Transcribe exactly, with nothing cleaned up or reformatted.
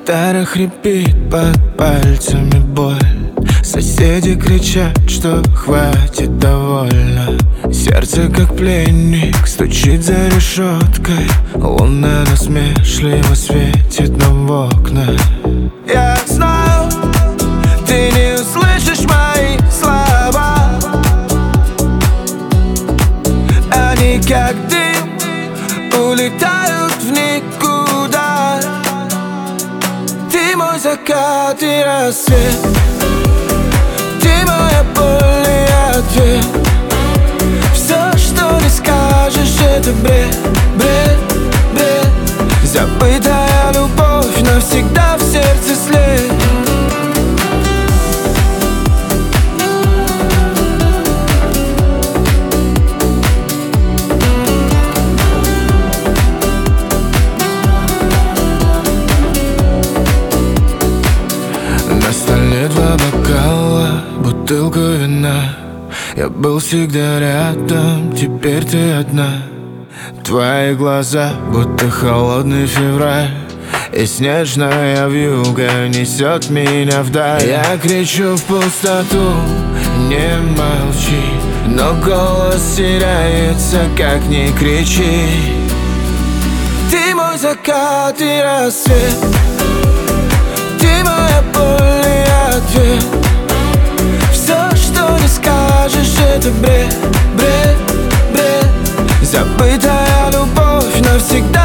Гитара хрипит под пальцами боль. Соседи кричат, что хватит, довольно. Сердце как пленник стучит за решеткой. Луна насмешливо светит нам в окна. Я знаю, ты не услышишь мои слова. Они как дым улетают в никуда. Ты мой закат и рассвет, ты моя боль и ответ. Все, что не скажешь, это бред, бред, бред. Забытая любовь навсегда в сердце след. На столе два бокала, бутылка вина. Я был всегда рядом, теперь ты одна. Твои глаза, будто холодный февраль, и снежная вьюга несет меня вдаль. Я кричу в пустоту, не молчи, но голос теряется, как ни кричи. Ты мой закат и рассвет, ты моя боль и ответ. Все, что не скажешь, это бред, бред, бред. Забытая любовь навсегда